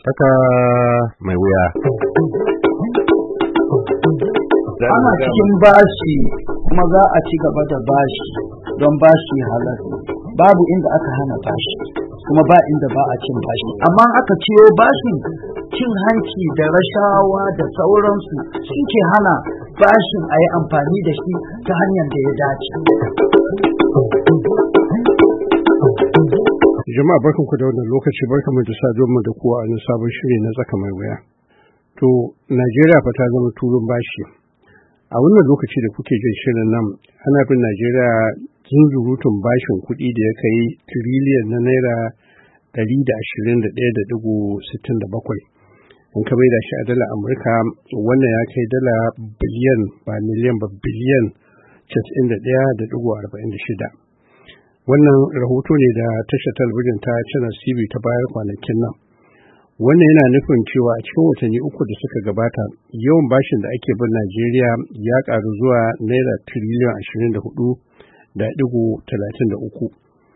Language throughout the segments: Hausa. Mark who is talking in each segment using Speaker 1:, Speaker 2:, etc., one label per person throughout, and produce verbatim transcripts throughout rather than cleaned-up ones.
Speaker 1: Tsaka mai wuya.
Speaker 2: Ana cikin bashi kuma za a ci gaba da bashi don bashi halal. Babu inda aka hana bashi kuma ba inda ba a cin bashi. Amma aka ciyo bashin, cin hanci da rashawa da sauransu suke hana bashin a yi amfani da shi ta hanyar da ya dace.
Speaker 1: Jama'a barkanku da wannan lokaci, barkanmu da saduwar mu da kowa a wani sabon shiri na tsaka mai wuya. To, Najeriya fa ta zama turun bashi. A wannan lokaci da kuke jin shirin nan, ana bin Najeriya zunzurutun bashin kuɗi da ya kai tiriliyan na naira ɗari da ashirin da ɗaya da ɗigo sittin da bakwai. In ka bai da shi a dala Amurka, wannan ya kai dala biliyan ba miliyan ba biliyan casa'in da ɗaya da ɗigo arba'in da shida. Wannan rahoto ne da tashar talabijin ta Channel T V ta bayar kwanakin nan. Wannan yana nufin cewa a cikin watanni uku da suka gabata, yawan bashin da ake bin Najeriya ya ƙaru zuwa naira tiriliyan ashirin da hudu da ɗigo talatin da uku.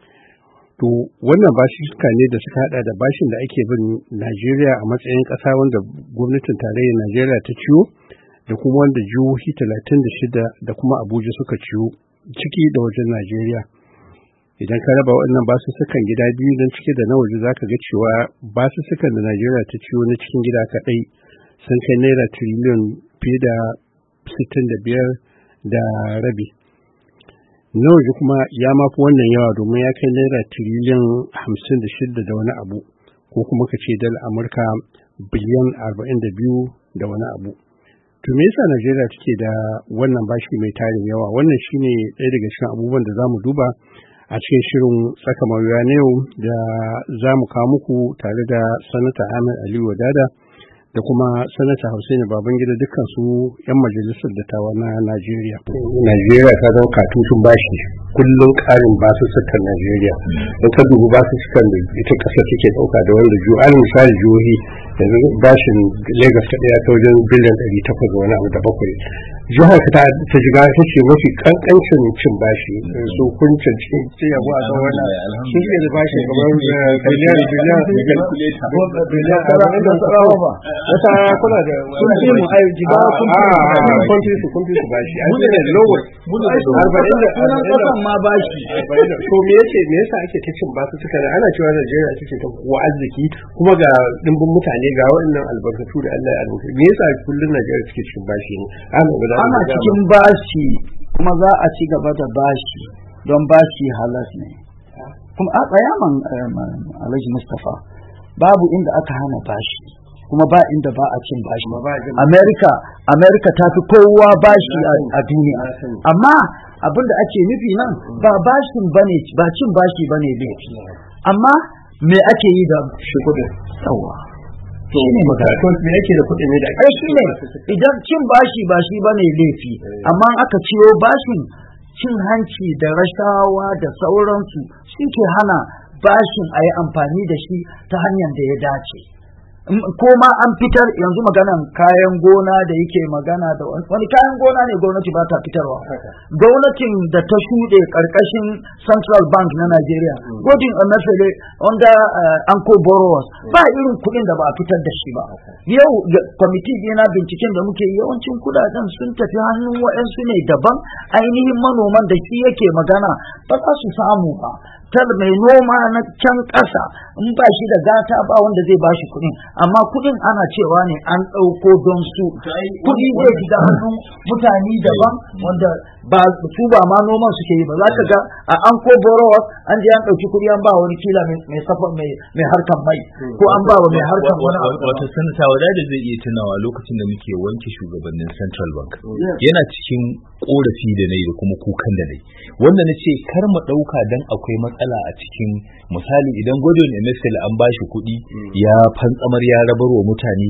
Speaker 1: To wannan bashishka ne da suka hada da bashin da ake bin Najeriya a matsayin ƙasa wanda gwamnatin tarayyar Najeriya ta ciyo, da kuma wanda jihohi talatin da shida da kuma Abuja suka ciyo ciki da wajen Najeriya. Idan ka raba waɗannan basussukan gida biyu don cike da na waje, za ka ga cewa basussukan da Najeriya ta ciyo na cikin gida kaɗai sun kai naira tiriliyan fiye da sittin da biyar da rabi. Na waje kuma ya mafi wannan yawa domin ya kai naira tiriliyan hamsin da shida da wani abu, ko kuma ka ce dala Amurka biliyan arba'in da biyu da wani abu. To me yasa Najeriya take da wannan bashi mai tarin yawa? Wannan shine ɗaya daga cikin abubuwan da za mu duba a cikin shirin tsaka mai wuya na yau, da za mu kawo muku tare da sanata Ahmed Aliyu Wadada da kuma sanata Hussaini Babangida, dukkan su 'yan majalisar dattawa na Najeriya.
Speaker 3: Najeriya ta zama katutun bashi, kullum ƙarin basussukan Najeriya. In ka dubi basussukan da ita ƙasar take ɗauka da wanda ju an misali jihohi, yanzu bashin Lagos ta ɗaya ta wajen biliyan ɗari takwas da wani abu da bakwai. Jihar ta ta jiga ta ce mafi kankancin cin bashi, su kuncin cikin ciyawa a tsawon wani sun da bashi kamar biliyan biliyan biliyan arba'in da tsarawa. Wata kuna da sun ce mu ai jiga kun fi su kun fi su bashi. Ai ne lower arba'in da arba'in
Speaker 2: ma bashi.
Speaker 3: To me yace me yasa ake ta cin basu suka ana cewa Najeriya take ta kuwa arziki kuma ga dimbin mutane ga waɗannan albarkatu da Allah ya albarka. Me yasa kullun Najeriya take cin bashi ne?
Speaker 2: Ana cikin bashi kuma za a ci gaba da bashi don bashi halas ne. Kuma a tsayaman Alhaji Mustapha, babu inda aka hana bashi kuma ba inda ba a cin bashi. Amerika Amerika ta fi kowa bashi a duniya, amma abin da ake nufi nan ba bashin bane, ba cin bashi bane laifi, amma me ake yi da shi kudin yawa shi ne magana.
Speaker 3: Me yake da kuɗi ne da
Speaker 2: ake shi ne idan cin bashi ba shi bane laifi, amma aka ciyo bashin, cin hanci da rashawa da sauransu suke hana bashin a yi amfani da shi ta hanyar da ya dace. Ko ma an fitar yanzu maganan kayan gona da yake magana da wani kayan gona ne gwamnati ba ta fitarwa. Gwamnatin da ta shuɗe ƙarƙashin Central Bank na Najeriya, Godin Emefiele under Anko Borrowers, ba irin kuɗin da ba a fitar da shi ba. Yau kwamiti na binciken da muke yawancin kuɗaɗen sun tafi hannun waɗansu ne daban, ainihin manoman da shi yake magana ba za su samu ba. Tar mai noma na can ƙasa in ba shi da gata ba wanda zai ba shi kuɗin, amma kuɗin ana cewa ne an ɗauko don su. Kuɗi zai shiga hannun mutane daban wanda ba su ba ma noman suke yi ba. Za ka ga a Anko Borrowers an je an ɗauki kuɗi an ba wani kila mai safa mai harkan mai, ko an ba wa mai harkan wani abu.
Speaker 4: Wata sanata wadda zai iya tunawa lokacin da muke wanke shugabannin Central Bank, yana cikin korafi da nayi da kuma kukan da nayi, wanda na ce kar mu ɗauka dan akwai matsala a cikin, misali idan Godwin Emefiele an bashi kuɗi ya fantsamar ya rabar wa mutane,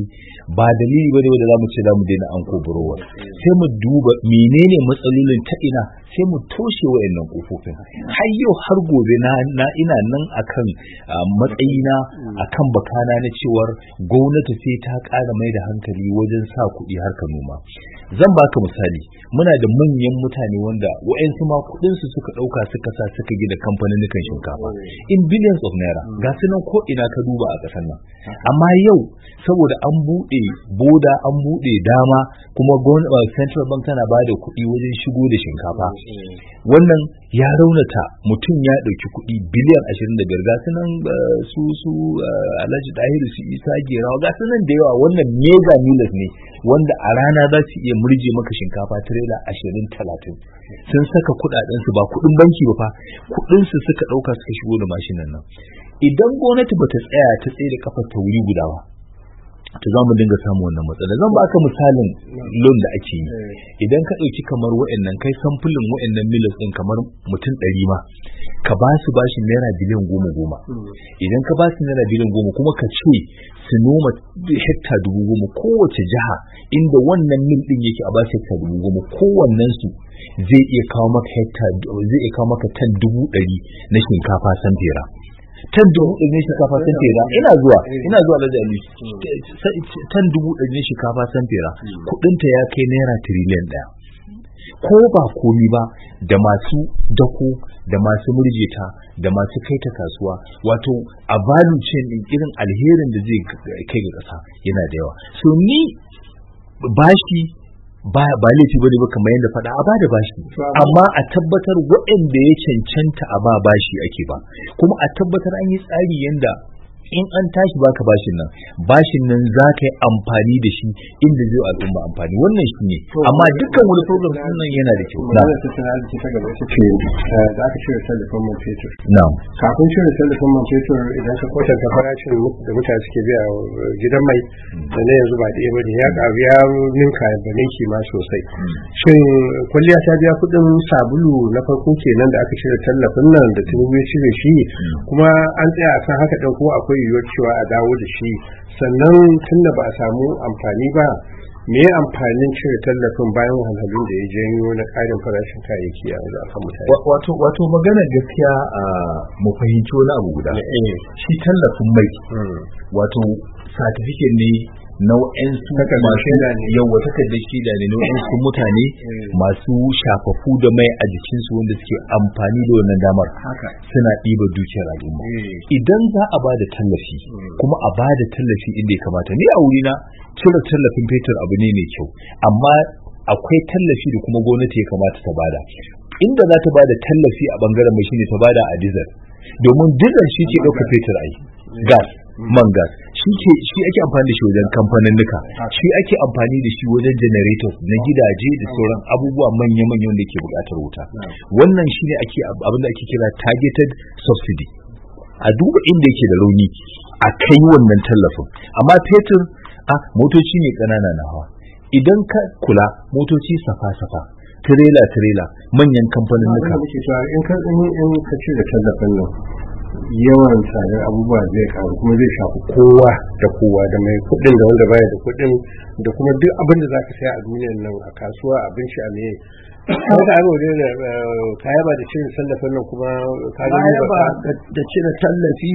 Speaker 4: ba dalili bane wanda zamu ce zamu daina anko burowa, sai mu duba menene matsalolin ta ina sai mu toshe wayannan kofofin. Har yau har gobe na, na ina nan akan uh, matsayina akan bakana na cewar gwamnati sai ta ƙara mai da hankali wajen sa kuɗi harkar noma. Zan baka misali, muna da manyan mutane wanda wa'yansu ma kuɗinsu suka ɗauka suka sa suka gina kamfanin shinkafa in billions of naira, ga su nan ko ina ka duba a ƙasar nan. Amma yau saboda an buɗe boda, an buɗe dama, kuma central bank tana ba da kuɗi wajen shigo da shinkafa, wannan ya raunata mutum ya ɗauki kuɗi biliyan ashirin da biyar, ga su nan su su Alhaji Dahiru, su Isa Gerawa, ga su nan da yawa, wannan mega millers ne wanda a rana za su iya murje maka shinkafa tirela ashirin talatin. Sun saka kuɗaɗensu, ba kuɗin banki ba fa, kuɗinsu suka ɗauka suka shigo da mashinan nan. Idan gwamnati ba ta tsaya ta tsaye da kafar ta wuri guda ba, to za mu dinga samun wannan matsala. Zan baka misalin loan da ake yi. Idan ka ɗauki kamar wa'annan, kai samfulin wa'annan millers ɗin kamar mutum ɗari ma, ka ba su bashin naira biliyan goma goma. Idan ka ba su naira biliyan goma kuma ka ce su noma hekta dubu goma kowace jiha, inda wannan mil ɗin yake a ba su hekta dubu goma, kowannen su zai iya kawo maka hekta, zai iya kawo maka tan dubu ɗari na shinkafa sanfera. Tan dubu ɗari na shinkafa sanfera, ina zuwa ina zuwa da Ali, tan dubu ɗari na shinkafa sanfera kuɗinta ya kai naira tiriliyan ɗaya. Ko ba komi ba, da masu dako, da masu murjeta, da masu kai ta kasuwa, wato a value chain din irin alherin da zai kai ga ƙasa yana da yawa. So ni bashi ba ba laifi bane ba, kamar yadda faɗa a bada bashi, amma a tabbatar waɗanda ya cancanta a ba bashi ake ba, kuma a tabbatar an yi tsari yanda in an tashi baka bashin nan, bashin nan za ka yi amfani da shi inda zai al'umma amfani. Wannan shi ne, amma dukkan wani program sun nan yana da kyau.
Speaker 3: Na tattalin arziki ta gaba ita ce da aka cire tallafin man fetur.
Speaker 4: Na
Speaker 3: kafin cire tallafin man fetur, idan ka kwatanta farashin da mutane suke biya gidan mai da na yanzu ba ɗaya ba ne, ya ƙaru ya ninka da ninki ma sosai. Shin kwalliya ta biya kuɗin sabulu na farko kenan da aka cire tallafin nan da Tinubu ya cire shi, kuma an tsaya a kan haka ɗan kuma akwai yiwuwar cewa a dawo da shi, sannan tun da ba a samu amfani ba, me ya amfanin cire tallafin bayan wahalhalun da ya janyo na ƙarin farashin kayayyaki a yanzu akan mutane?
Speaker 4: Wato wato magana gaskiya a mu fahimci wani abu guda. Shi tallafin mai wato certificate ne na wa'ansu masu yawa takardar shida ne na wa'ansu mutane masu shafafu da mai a jikinsu wanda suke amfani da wannan damar suna ɗiba dukiyar al'umma. Idan za a ba da tallafi kuma a ba da tallafi inda ya kamata, ni a wurina cire tallafin fetur abu ne mai kyau, amma akwai tallafi da kuma gwamnati ya kamata ta bada. Inda za ta bada tallafi a bangaren mai shine ta bada a diesel, domin diesel shi ke ɗauka fetur ai, gas, man gas shi ke shi ake amfani da shi wajen kamfanin nuka, shi ake amfani da shi wajen generators na gidaje da sauran abubuwa manya-manya wanda ke buƙatar wuta. Wannan shine ake abin da ake kira targeted subsidy. A duba inda yake da rauni a kai wannan tallafin, amma fetur a motoci ne ƙanana na hawa. Idan ka kula motoci safa-safa, tirela-tirela, manyan kamfanin nuka.
Speaker 3: In ka in ka ce da tallafin nan, yawan tsadar abubuwa zai karu kuma zai shafi kowa da kowa, da mai kuɗin da wanda baya da kuɗin, da kuma duk abin da zaka saya a duniyar nan, a kasuwa, abinci, a meye. Wata aro ne da kaya ba da cire tallafin nan kuma ka ga
Speaker 2: ba da cire tallafi,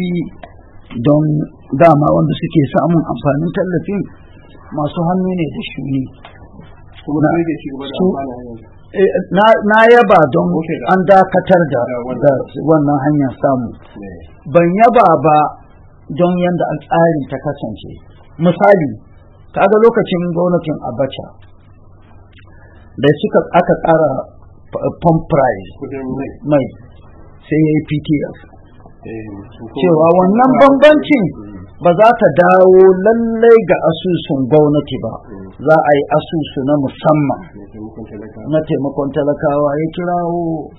Speaker 2: don dama wanda suke samun amfanin tallafin masu hannu ne da shuni.
Speaker 3: Kuma sai da ci gaba da amfani.
Speaker 2: Na yaba don an dakatar da wannan hanyar samu. Ban yaba ba don yadda tsarin ta kasance. Misali, kaga lokacin gwamnatin Abacha da suka aka ƙara pump price mai sai ya yi P T F. Cewa wannan bambancin ba za ta dawo lallai ga asusun gwamnati ba, za a yi asusu na musamman na taimakon talakawa. Ya kirawo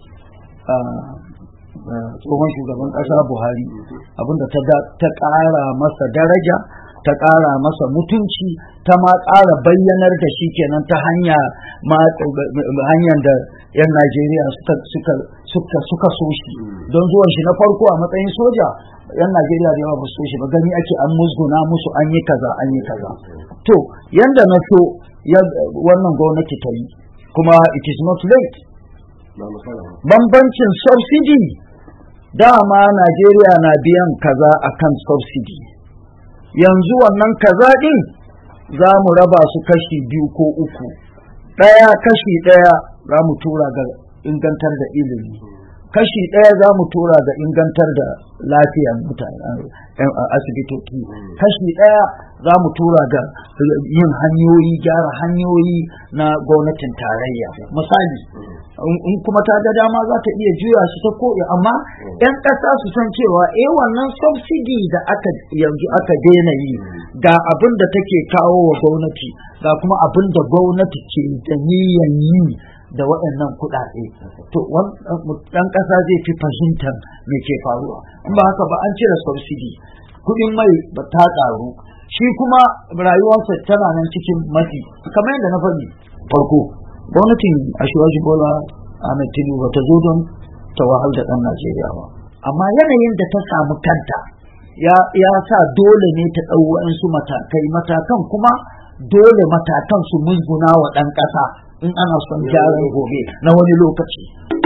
Speaker 2: tsohon shugaban ƙasa Buhari, abinda ta ƙara masa daraja, ta ƙara masa mutunci, ta ma ƙara bayyanar da shi kenan ta hanya hanyar da 'yan Najeriya suka suka suka so shi, don zuwan shi na farko a matsayin soja yan Najeriya da yawa ba su shi ba, gani ake an musguna musu, an yi kaza an yi kaza. To yanda na so wannan gwamnati ta yi, kuma it is not late. Bambancin subsidy, dama Najeriya na biyan kaza akan subsidy, yanzu wannan kaza din za mu raba su kashi biyu ko uku, ɗaya kashi ɗaya za mu tura ga ingantar da ilimi, kashi ɗaya za mu tura ga ingantar da lafiyar mutane a asibitoci, kashi ɗaya za mu tura ga yin hanyoyi, gyara hanyoyi na gwamnatin tarayya misali. In kuma ta ga dama za ta iya juya su ta ko amma yan ƙasa su san cewa eh wannan subsidy da aka yanzu aka daina yi ga abin da take kawo wa gwamnati, ga kuma abin da gwamnati ke da niyyar yi da waɗannan kuɗaɗe. To ɗan ƙasa zai fi fahimtar me ke faruwa. In ba haka ba an cire subsidy, kuɗin mai ba ta ƙaru, shi kuma rayuwarsa tana nan cikin matsi. Kamar yadda na faɗi farko, gwamnatin Ashwaji Bola Ahmed Tinubu ba ta zo don ta wahal da ɗan Najeriya ba, amma yanayin da ta samu kanta ya, ya sa dole ne ta ɗau waɗansu matakai, matakan kuma dole matakan su musguna wa ɗan ƙasa in ana son gyaran gobe na wani lokaci.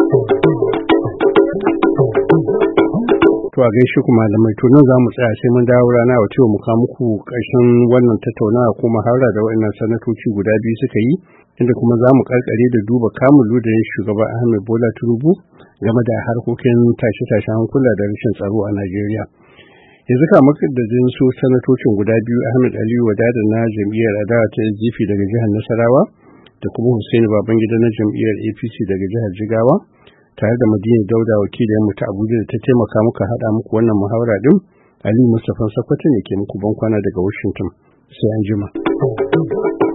Speaker 1: To a gaishe ku malamai, to nan za mu tsaya sai mun dawo rana wa cewa muka muku ƙarshen wannan tattaunawa ko muhawara da waɗannan sanatoci guda biyu suka yi, inda kuma za mu karkare da duba kamun ludayin shugaba Ahmed Bola Tinubu game da harkokin tashe-tashen hankula da rashin tsaro a Najeriya. Yanzu kamar da jin su sanatocin guda biyu, Ahmed Aliyu Wadada na jam'iyyar adawa ta L G P daga jihar Nasarawa da kuma Hussaini Babangida na jam'iyyar A P C daga jihar Jigawa, tare da Madina Dauda wakilin mu ta Abuja da ta taimaka muka haɗa muku wannan muhawara din. Ali Mustapha Sokoto ne ke muku bankwana daga Washington. Sai an jima.